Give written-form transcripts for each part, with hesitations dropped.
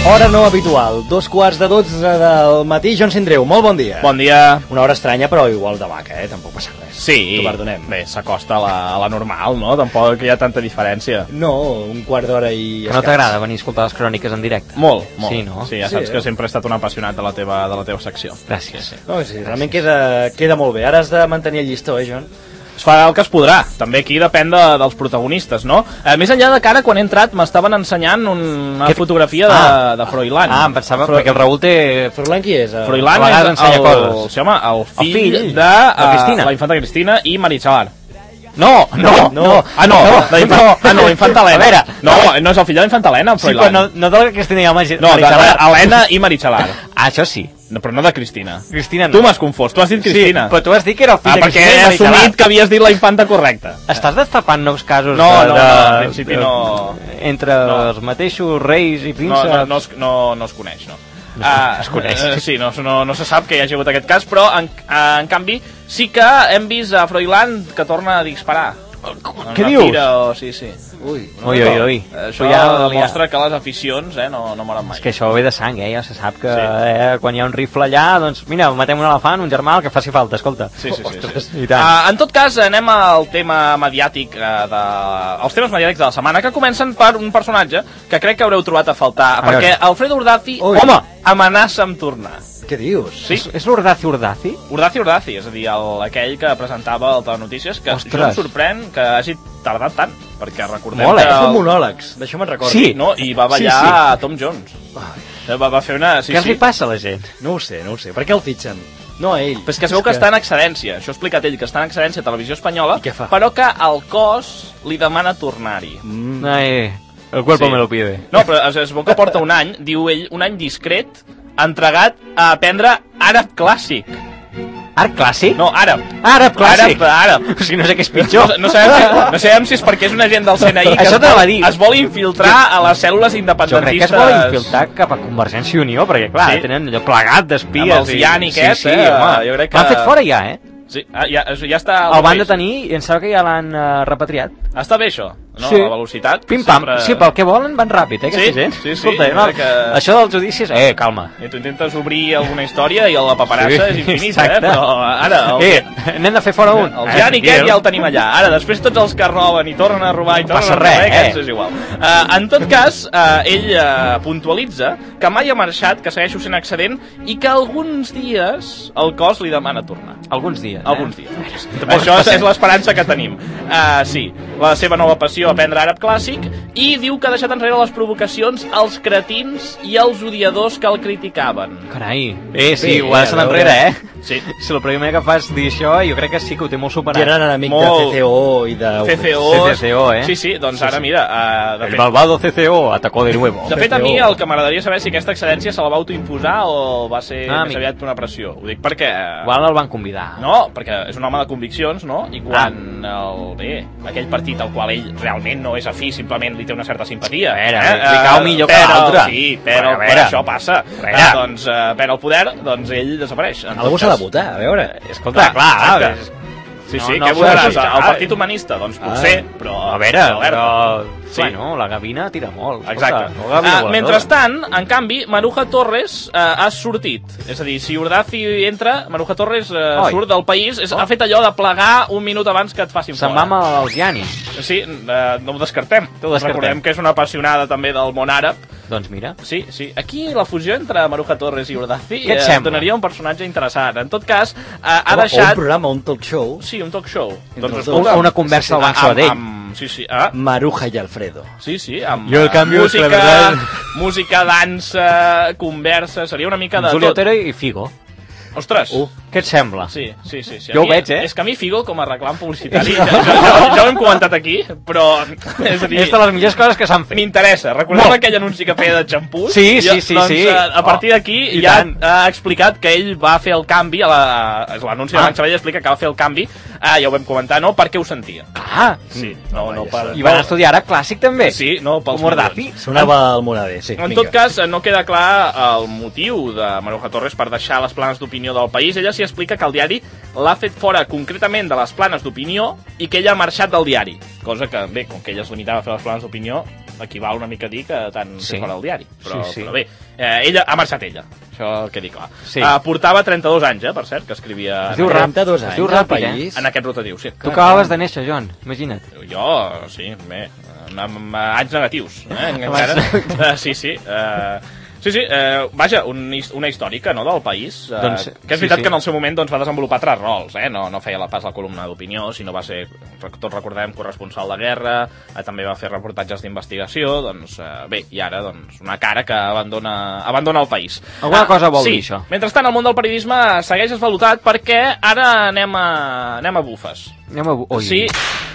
Hora no habitual, 2:45 del matí. Joan Sindreu, molt bon dia. Bon dia. Una hora estranya, però igual de vaca, tampoc passa res. Sí, ho perdonem. Bé, s'acosta a la normal, no? Tampoc hi ha tanta diferència. No, un quart d'hora i... Que no t'agrada venir a escoltar les cròniques en directe? Molt. Sí, no? Sí, ja saps que sempre he estat un apassionat de la teva secció. Gràcies. Sí. No, sí, realment queda molt bé. Ara has de mantenir el llistó, Joan? Es fa el que es podrà, també aquí depèn dels protagonistes, no? Més enllà de que ara, quan he entrat, m'estaven ensenyant una fotografia de Froilán. Em pensava, perquè el Raül té... Froilán qui és? Froilán és el fill de la infanta Cristina i Meritxalar. No. Infanta Helena. No és el fill de la infanta Helena, Froilán. Sí, però no de la Cristina i Meritxalar. No, d'Helena i Meritxalar. Això sí. No, però no de Cristina. Cristina no. Tu m'has confós, tu has dit Cristina. Sí, però tu has dit que era el fill de Cristina i Meritxalar. Perquè he assumit que havies dit la infanta correcta. Estàs destapant nous casos no, en principi no. Entre els mateixos reis i prínceps? No es coneix, no. Es coneix. Sí, no se sap que hi hagi hagut aquest cas, però en canvi sí que hem vist a Froilán que torna a disparar. Què dius? Sí. Ui. Això ja demostra que les aficions no moren mai. És que això ve de sang, ja se sap que quan hi ha un rifle allà, doncs mira, matem un elefant, un germà, el que faci falta, escolta. Sí. En tot cas, anem al tema mediàtic, els temes mediàtics de la setmana, que comencen per un personatge que crec que haureu trobat a faltar, perquè Alfredo Urdaci, amenaça amb tornar. Què dius? Sí? És l'Urdaci? Urdaci, és a dir, aquell que presentava el Telenotícies, que jo em sorprèn que hagi tardat tant, perquè recordem que... És un monòlegs, d'això me'n recordo. Sí. No? I va ballar a Tom Jones. Va fer una... Què li passa a la gent? No ho sé. Per què el fitxen? No a ell. Però és que es veu que està en excedència, això ha explicat ell, que està en excedència a Televisió Espanyola, però que el cos li demana tornar-hi. El cuerpo me lo pide. No, però es veu que porta un any, diu ell, un any discret, entregat a aprendre àrab clàssic. Art clàssic? No, àrab. Àrab clàssic? Àrab. O sigui, no sé què és pitjor. No sabem si és perquè és un agent del CNI que es vol infiltrar a les cèl·lules independentistes. Jo crec que es vol infiltrar cap a Convergència i Unió, perquè clar, tenen allò plegat d'espies. Amb els Ian i aquest, jo crec que... L'han fet fora ja, Sí, ja està... El van detenir i em sembla que ja l'han repatriat. Està bé això, no? Sí. La velocitat. Pim-pam, sí, pel que volen van ràpid, aquesta gent. Sí. Escolta, això dels judicis, calma. I tu intentes obrir alguna història i la paperassa és infinita, però ara... N'hem de fer fora un. El Jan i aquest ja el tenim allà. Ara, després tots els que roben i tornen a robar i tornen a robar, aquests és igual. En tot cas, ell puntualitza que mai ha marxat, que segueixo sent excedent i que alguns dies el cos li demana tornar. Alguns dies. Això és l'esperança que tenim. Sí, la seva nova passió, aprendre àrab clàssic, i diu que ha deixat enrere les provocacions als cretins i als odiadors que el criticaven. Carai, sí, ho ha deixat enrere, Sí. Si la primera que fas dir això, jo crec que sí que ho té molt superat. I eren enemic de CCO i de... CCO, Sí, doncs ara mira... El malvado CCO atacó de nuevo. De fet, a mi el que m'agradaria saber si aquesta excedència se la va autoimposar o va ser més aviat una pressió. Ho dic perquè... Igual el van convidar. No, perquè és un home de conviccions, no? I quan aquell partit al qual ell realment no és afí, simplement li té una certa simpatia. Li cau millor que l'altre. Sí, però això passa. Doncs per al poder, doncs ell desapareix. Algú s'ha de votar, a veure. Escolta, clar. Sí, què votaràs? El Partit Humanista? Doncs potser, però... A veure, però... Bueno, la gavina tira molt. Exacte. Mentrestant, en canvi, Maruja Torres ha sortit. És a dir, si Urdaci entra, Maruja Torres surt del país, ha fet allò de plegar un minut abans que et facin fora. Se'n va amb els Yanis. Sí, no ho descartem. Recordem que és una apassionada també del món àrab. Doncs mira. Sí. Aquí la fusió entre Maruja Torres i Urdaci donaria un personatge interessant. En tot cas, ha deixat... Un programa, un talk show. Sí, un talk show. Una conversa al Banc Sabadell. Sí. Maruja i Alfredo. Sí, amb música, dansa, conversa, seria una mica de tot. Juli Otero i Figo. Ostres! Què et sembla? Sí. Jo ho veig, És que a mi Figo, com a reclam publicitari, ja ho hem comentat aquí, però... És de les millors coses que s'han fet. M'interessa. Recordeu aquell anunci que feia de xampús? Sí. Doncs a partir d'aquí ja ha explicat que ell va fer el canvi, l'anunci de Banc Sabadell explica que va fer el canvi, ja ho vam comentar, no? Per què ho sentia. Clar! Sí, I van estudiar ara clàssic també. Sí, no, pels Urdaci. Sonava al Monader, sí. En tot cas, no queda clar el motiu de Maruja Torres per deixar les planes d'opinió del país. Ella s'hi explica que el diari l'ha fet fora concretament de les planes d'opinió i que ella ha marxat del diari. Cosa que, bé, com que ella es limitava a fer les planes d'opinió, equival una mica a dir que tant Sí. fora el diari. Però, Sí. però bé, ella ha marxat ella, això quedi clar. Sí. Portava 32 anys, per cert, que escrivia Es diu en, 32 anys, es diu al ràpid, país. en aquest rotatiu, sí. Tu acabaves de néixer, Joan, imagina't. Jo, sí, bé, amb anys negatius, encara. Sí. Sí, vaja, una històrica, no?, del país, Doncs, que és veritat que en el seu moment doncs, va desenvolupar tres rols, no feia pas la columna d'opinió, sinó va ser, tots recordem, corresponsal de guerra, també va fer reportatges d'investigació, doncs, bé, i ara, doncs, una cara que abandona el país. Alguna cosa vol dir, sí. això. Mentrestant, el món del periodisme segueix esvalutat perquè ara anem a bufes. Oi. Sí,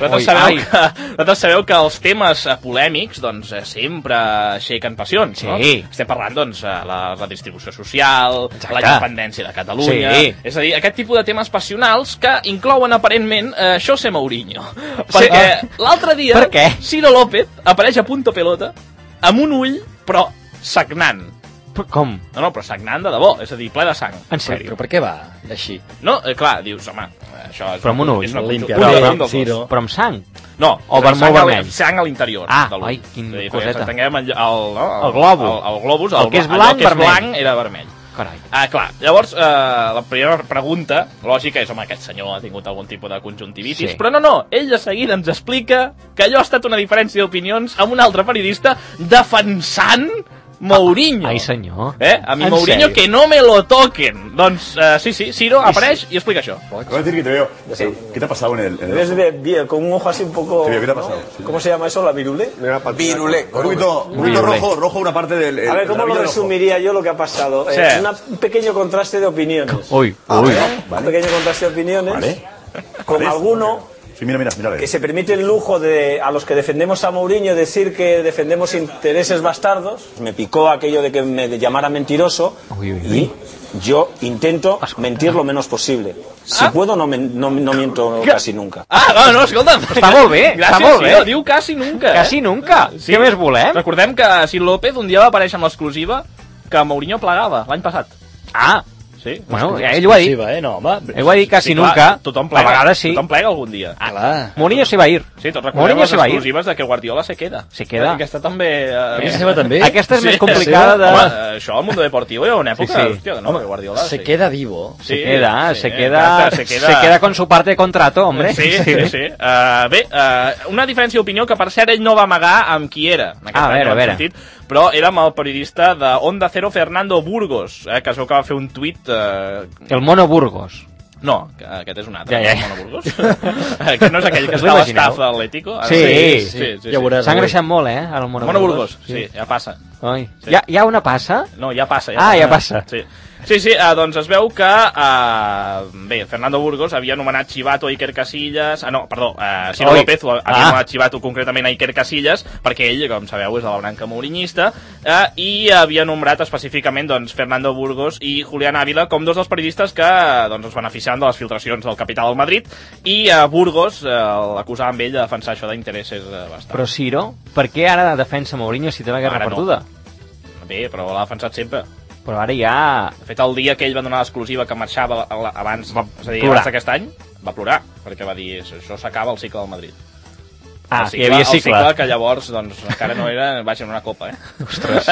vosaltres sabeu que els temes polèmics doncs, sempre aixequen passions, Sí. no? Estem parlant, doncs, la redistribució social, Exacte. la independència de Catalunya... Sí. És a dir, aquest tipus de temes passionals que inclouen aparentment José Mourinho. Perquè l'altre dia Per què? Ciro López apareix a Punto Pelota amb un ull, però sagnant. Com? No, però sagnant de debò, és a dir, ple de sang. En sèrio? Però per què va així? No, clar, dius, home, això és Però amb un ull. és una Limpiador, un dels dos. Ciro. Però amb sang? No, O és a dir, molt vermell. sang a l'interior. Ah, de l'ull. ai, quin És a dir, coseta. perquè entenguem el globus. El globus, El que és allò blanc, que és vermell. blanc era vermell. Carai. Clar, llavors, la primera pregunta lògica és, home, aquest senyor ha tingut algun tipus de conjuntivitis, Sí. però no, ell de seguida ens explica que allò ha estat una diferència d'opinions amb un altre periodista defensant Mourinho. Ai, senyor. A mi En Mourinho sèrio? que no me lo toquen. Doncs, sí, Ciro apareix i explica això. Voy a decir que te veo. ¿Qué te ha pasado en el Ves bien, con un ojo así un poco... ¿Qué te ha pasado? ¿Cómo se llama eso? ¿La virule? Virulé. Un poquito rojo una parte del... A ver, ¿cómo lo resumiría yo lo que ha pasado? Sí. Un pequeño contraste de opiniones. Uy. Un pequeño contraste de opiniones. Vale. Con alguno Sí, mira. que se permite el lujo de, a los que defendemos a Mourinho, decir que defendemos intereses bastardos. Me picó aquello de que me llamara mentiroso. Y yo intento mentir lo menos posible. Si puedo, no miento casi nunca. No, escolta'm. Està molt bé, Gràcies, està molt bé. Ciro, diu quasi nunca. Quasi nunca. Sí. Què més volem? Recordem que Ciro López un dia va aparèixer amb l'exclusiva que Mourinho plegava l'any passat. Ah, Sí. bueno, ell ho ha dit. No, home. Ell ho ha dit quasi Sí, clar, nunca. Tothom plega. A vegades sí. Tothom plega algun dia. Clar. Mourinho se va a ir. Sí, tots recordem Mourinho les se va a ir. exclusives de que Guardiola se queda. Se queda. Aquesta també... Aquesta seva també? Aquesta és Sí, més complicada de... Home, això al Mundo Deportivo hi ha una època... Sí. Hòstia, no, que Guardiola... Se queda vivo. Sí, Se queda, sí, se queda con su parte de contrato, hombre. Sí. Bé, una diferència d'opinió que per cert ell no va amagar amb qui era. En aquest A veure. sentit, però era amb el periodista de Onda Cero, Fernando Burgos, que es veu que va fer un tuit... El Mono Burgos. No, que aquest és un altre, Ja. el Mono Burgos. Que no és aquell que Us està a l'imagineu? l'estaf de l'Atlético. Ara Sí. Ja veuràs. S'ha engreixat molt, el Mono Mono Burgos. Burgos, sí, ja passa. Oi. Sí. Hi ha una passa? No, ja passa. Ja passa. Sí, doncs es veu que bé, Fernando Burgos havia anomenat Chivato a Iker Casillas, Ciro López havia anomenat Chivato concretament a Iker Casillas, perquè ell, com sabeu, és de la branca mourinyista, i havia nombrat específicament doncs, Fernando Burgos i Julián Ávila com dos dels periodistes que doncs, es beneficiaven de les filtracions del capital del Madrid, i Burgos l'acusava amb ell de defensar això d'interessos bastant. Però Ciro, per què ara defensa Mourinho si té la guerra Ara no. perduda? Bé, però l'ha defensat sempre. Però ara ja... De fet, el dia que ell va donar l'exclusiva que marxava abans, és a dir, plorar. abans d'aquest any, va plorar, perquè va dir, això s'acaba el cicle del Madrid. Ah, el hi havia cicle. El cicle que llavors, doncs, encara no era, vaja, en una copa, Ostres.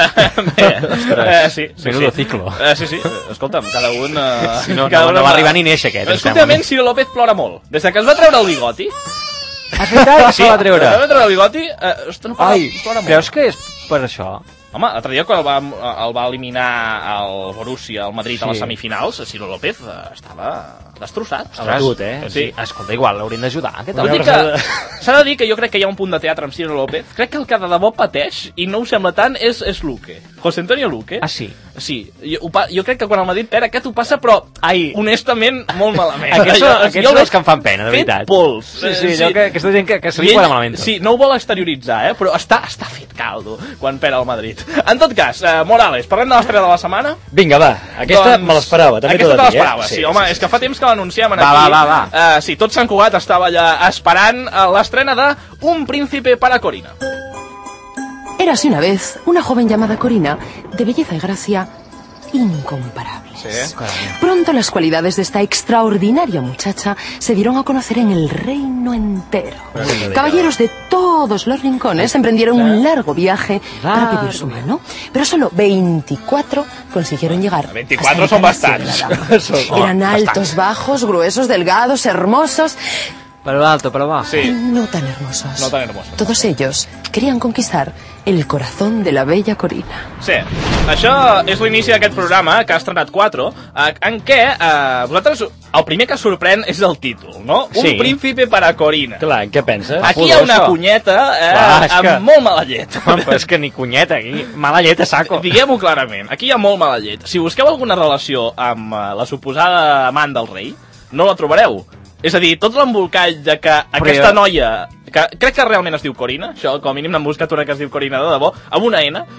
Sí. Menudo ciclo. Sí, escolta'm, cada un... Si no, cada un no va arribar ni néixer aquest. Escoltament, Ciro López plora molt. Des que es va treure el bigoti... Has veritat que se va treure? Des que es va treure el bigoti, plora molt. Creus que és per això? Home, l'altre dia quan el va eliminar el Borussia, el Madrid, a les semifinals, Ciro López estava destrossat. Abatut, Sí. Escolta, igual l'haurien d'ajudar, aquest Tot home. i que s'ha de dir que jo crec que hi ha un punt de teatre amb Ciro López. Crec que el que de debò pateix, i no ho sembla tant, és Luque. José Antonio Luque. Ah, sí? Sí. Jo crec que quan el Madrid perd, aquest ho passa, però honestament, molt malament. Aquests són els que em fan pena, de veritat. Fet pols. Sí, allò que aquesta gent que se li posa malament. Sí, no ho vol exterioritzar, però està fet caldo quan perd el Madrid. En tot cas, Morales, parlem de l'estrella de la setmana? Vinga, va, aquesta me l'esperava, també t'ho he de dir. Aquesta te l'esperava, sí, home, és que fa temps que l'anunciem aquí. Va. Sí, tot Sant Cugat estava allà esperant l'estrena de Un príncipe para Corina. Érase una vez una joven llamada Corina, de belleza y gracia, incomparables. Pronto las cualidades de esta extraordinaria muchacha se dieron a conocer en el reino entero. Caballeros de todos los rincones emprendieron un largo viaje para pedir su mano, pero solo 24 consiguieron llegar. 24 son bastantes. Eran altos, bajos, gruesos, delgados, hermosos. Però alto, però va. Sí. No tan hermosos. No tan hermosos. Todos ellos querían conquistar el corazón de la bella Corina. Sí, això és l'inici d'aquest programa, que ha estrenat 4, en què vosaltres, el primer que sorprèn és el títol, no? Sí. Un príncipe para Corina. Clar, què penses? Aquí hi ha una cunyeta amb molt mala llet. Però és que ni cunyeta, aquí. Mala llet a saco. Diguem-ho clarament, aquí hi ha molt mala llet. Si busqueu alguna relació amb la suposada amant del rei, no la trobareu. És a dir, tot l'embolcall de que aquesta noia, que crec que realment es diu Corina, això, com a mínim n'han buscat una que es diu Corina de debò, amb una N,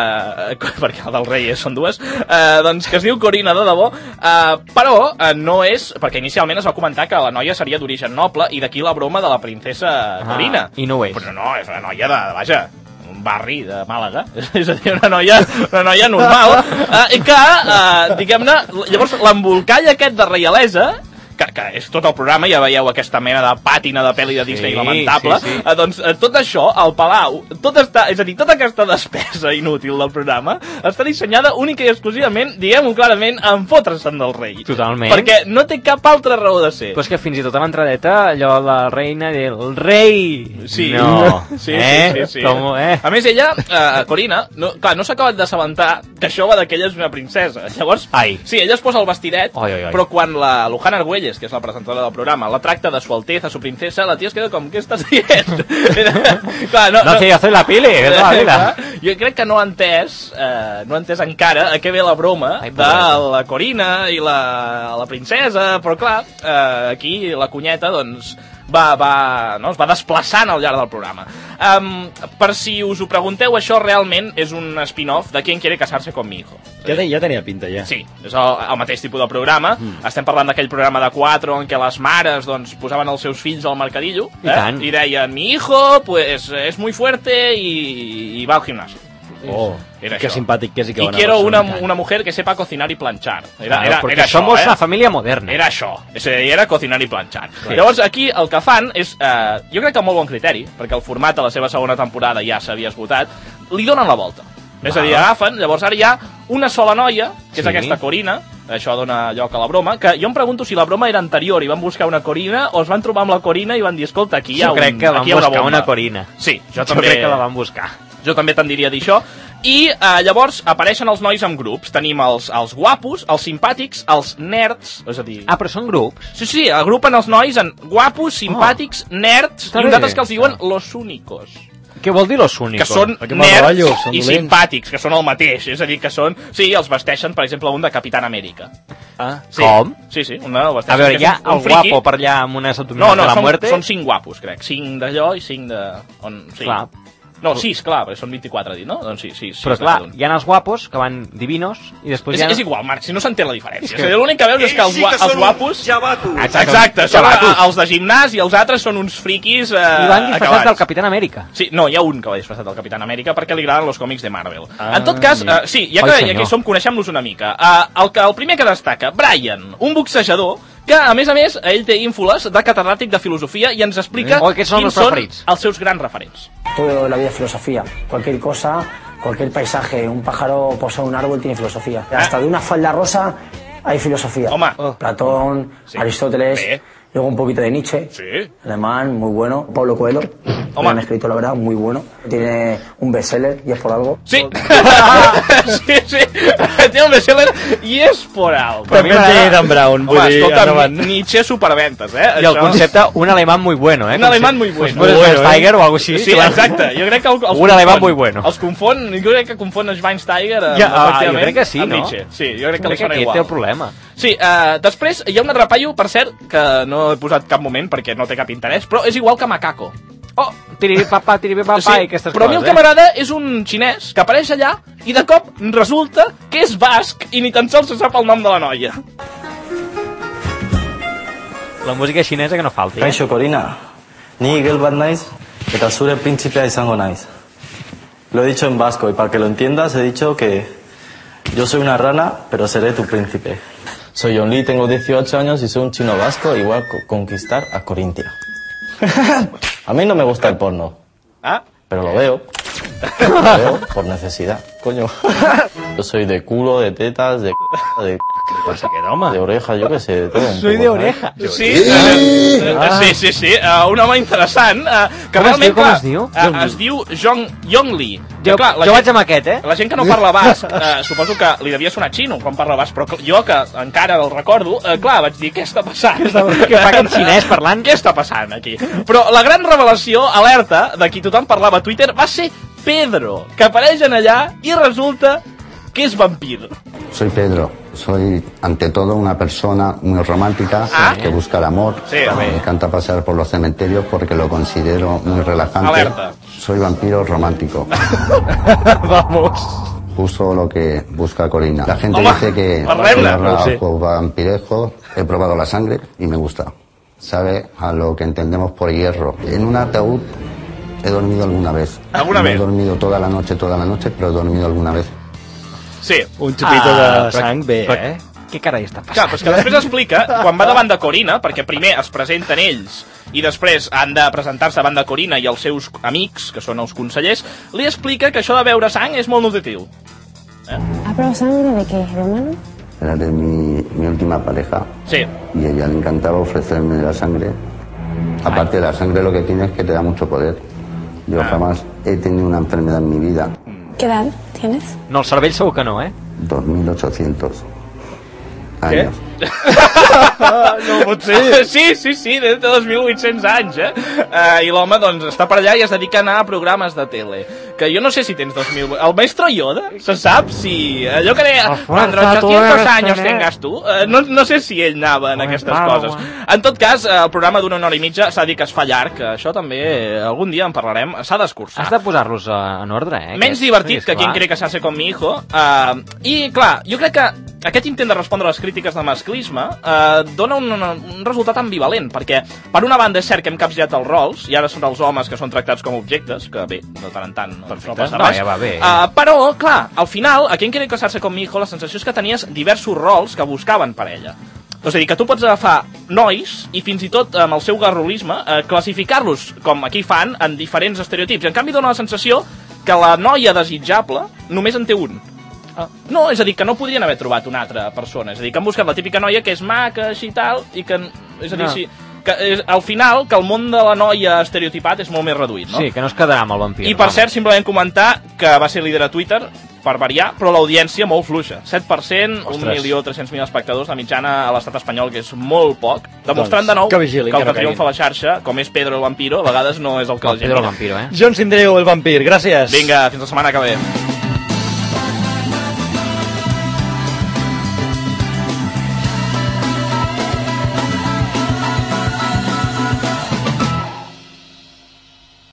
perquè el del rei són dues, doncs que es diu Corina de debò, però no és, perquè inicialment es va comentar que la noia seria d'origen noble, i d'aquí la broma de la princesa Corina. I no ho és. Però no, és una noia de, vaja, un barri de Màlaga, és a dir, una noia normal, i que, diguem-ne, llavors l'embolcall aquest de reialesa, que és tot el programa, ja veieu aquesta mena de pàtina de pel·li de Disney lamentable, doncs tot això, al Palau, és a dir, tota aquesta despesa inútil del programa està dissenyada única i exclusivament, diguem-ho clarament, en fotre-se'n del rei. Totalment. Perquè no té cap altra raó de ser. Però és que fins i tot a l'entradeta, allò de la reina del rei... Sí. No. Sí. Com, A més, ella, Corina, no s'ha acabat d'assabentar que això va que ella és una princesa. Llavors, sí, ella es posa el vestidet, però quan la Luján Argüelles, que és la presentadora del programa, la tracta de su alteza, su princesa, la tia es queda com, què estàs dient? Clar, no, sí, hace la pili, és la vida. Jo crec que no ha entès encara a què ve la broma de la Corina i la princesa, però clar, aquí la cunyeta, doncs, es va desplaçant al llarg del programa. Per si us ho pregunteu, això realment és un spin-off de Quién quiere casarse con mi hijo. Ja tenia pinta, ja. Sí, és el mateix tipus de programa. Estem parlant d'aquell programa de 4 en què les mares doncs, posaven els seus fills al mercadillo i deien, mi hijo pues es muy fuerte y va al gimnasio. Que simpàtic que és i que bona persona. I quiero una mujer que sepa cocinar y planchar. Era perquè això, somos una família moderna. Era això, era cocinar y planchar. Llavors aquí el que fan és, jo crec que amb molt bon criteri, perquè el format de la seva segona temporada ja s'havia esgotat, li donen la volta. És a dir, agafen, llavors ara hi ha una sola noia, que és aquesta Corina, això dona lloc a la broma, que jo em pregunto si la broma era anterior i van buscar una Corina o es van trobar amb la Corina i van dir, escolta, aquí hi ha una bomba. Jo crec que van buscar una Corina. Sí, jo crec que la van buscar. Jo també tendiria a dir això. I llavors apareixen els nois en grups. Tenim els guapos, els simpàtics, els nerds, és a dir... Ah, però són grups? Sí, agrupen els nois en guapos, simpàtics, nerds, i uns altres que els diuen los únicos. Què vol dir los únicos? Que són nerds i simpàtics, que són el mateix. És a dir, que són... Sí, els vesteixen, per exemple, un de Capitán Amèrica. Com? Sí, una el vesteixen. A veure, hi ha el guapo per allà amb unes abdominals de la muerte? No, són 5 guapos, crec. 5 d'allò i 5 de... Clar. No, 6, clar, perquè són 24 a dir, no? Doncs sí. Però clar, hi ha els guapos que van divinos i després hi ha... És igual, Marc, si no s'entén la diferència. És que l'únic que veus és que els guapos... Exacte, són els de gimnàs i els altres són uns friquis i van disfressats del Capitán Amèrica. Sí, no, hi ha un que va disfressat del Capitán Amèrica perquè li agraden els còmics de Marvel. En tot cas, sí, ja que hi som, coneixem-los una mica. El primer que destaca, Brian, un boxejador que, a més, ell té ínfoles de catedràtic de filosofia i ens explica quins són els seus grans referents. Todo la vida es filosofía. Cualquier cosa, cualquier paisaje, un pájaro posado en un árbol tiene filosofía. Hasta de una falda rosa hay filosofía. Platón, Aristóteles, luego un poquito de Nietzsche, alemán, muy bueno. Pablo Coelho, un escrito, la verdad, muy bueno. Tiene un bestseller y es por algo. Sí, sí, tiene un bestseller i és por algo. També té Dan Brown, vull dir, endavant. Nietzsche superventas, I el concepte, un alemán muy bueno, Un alemán muy bueno. Schweinsteiger o algo així. Sí, exacte, jo crec que un alemán muy bueno. Els confon, jo crec que confon Schweinsteiger jo crec que sí, no? Sí, jo crec que li sona igual. Té el problema. Sí, després hi ha un altre paio, per cert, que no he posat cap moment perquè no té cap interès, però és igual que Macaco. Oh, tiripapà, i aquestes coses. Però a mi el que m'agrada és un xinès que apareix allà i de cop resulta que és basc i ni tan sols se sap el nom de la noia. La música xinesa que no falti. Kaixo, Corina. Ni gel bat naiz, eta zure printzipea izango naiz. Lo he dicho en vasco y para que lo entiendas he dicho que Yo soy una rana, pero seré tu príncipe. Soy John Lee, tengo 18 años y soy un chino vasco y voy a conquistar a Corintia. A mí no me gusta el porno. Pero lo veo. Lo veo por necesidad, coño. Yo soy de culo, de tetas, de orejas, yo qué sé, de todo. Soy de oreja. Sí, un home interessant que realment, com es diu? Es diu Yong Lee. Jo vaig amb aquest, La gent que no parla basc, suposo que li devia sonar xino quan parla basc, però jo que encara el recordo, clar, vaig dir, què està passant? Què fa aquest xinès parlant? Què està passant aquí? Però la gran revelació, alerta, de qui tothom parlava a Twitter, va ser Pedro, que apareix en allà i resulta que es vampir. Soy Pedro, soy ante todo una persona muy romántica que busca el amor. Me encanta pasear por los cementerios porque lo considero muy relajante. Alerta. Soy vampiro romántico. Vamos. Justo lo que busca Corina. La gente dice que vampirejo, he probado la sangre y me gusta. Sabe a lo que entendemos por hierro. En un ataúd he dormido alguna vez. ¿Alguna vez? No he dormido toda la noche, pero he dormido alguna vez. Sí. Un xupito de sang bé, Què carai està passant? Clar, però és que després explica, quan va davant de Corina, perquè primer es presenten ells i després han de presentar-se davant de Corina i els seus amics, que són els consellers, li explica que això de beure sang és molt nutritiu. ¿Ha probado sangre de qué? ¿De humano? Era de mi última pareja. Sí. Y a ella le encantaba ofrecerme la sangre. Aparte de la sangre, lo que tiene es que te da mucho poder. Yo jamás he tenido una enfermedad en mi vida. ¿Qué edad tienes? No, el cervell segur que no, 2.800 años. No pot ser. Sí, des de 2.800 anys, I l'home, doncs, està per allà i es dedica a anar a programes de tele. Que jo no sé si tens 2.000... El maestro Yoda, se sap si... Allò que deia, cuando 800 años tengas tu... No sé si ell anava en aquestes coses. En tot cas, el programa d'una hora i mitja s'ha dit que es fa llarg, que això també algun dia en parlarem, s'ha d'escurçar. Has de posar-los en ordre, Menys divertit que Quien cree casarse con mi hijo. I, clar, jo crec que aquest intent de respondre a les crítiques de masclisme dona un resultat ambivalent, perquè per una banda és cert que hem capgirat els rols i ara són els homes que són tractats com objectes, que bé, de tant en tant no passa res. Ja va bé. Però, clar, al final, a Quien quiere casarse con mi hijo, la sensació és que tenies diversos rols que buscaven parella. És a dir, que tu pots agafar nois i fins i tot amb el seu garrolisme classificar-los, com aquí fan, en diferents estereotips. En canvi, dona la sensació que la noia desitjable només en té un. No, és a dir, que no podrien haver trobat una altra persona. És a dir, que han buscat la típica noia que és maca, així i tal, i que... És a dir, sí, que al final, que el món de la noia estereotipat és molt més reduït, no? Sí, que no es quedarà amb el vampir. I, per cert, simplement comentar que va ser líder a Twitter, per variar, però l'audiència molt fluixa. 7%, 1.300.000 espectadors de mitjana a l'estat espanyol, que és molt poc, demostrant de nou que el que triomfa a la xarxa, com és Pedro el vampiro, a vegades no és el que la gent... Pedro el vampiro, John Sindreu, el vampir, gràcies. Vinga, fins la setmana que ve.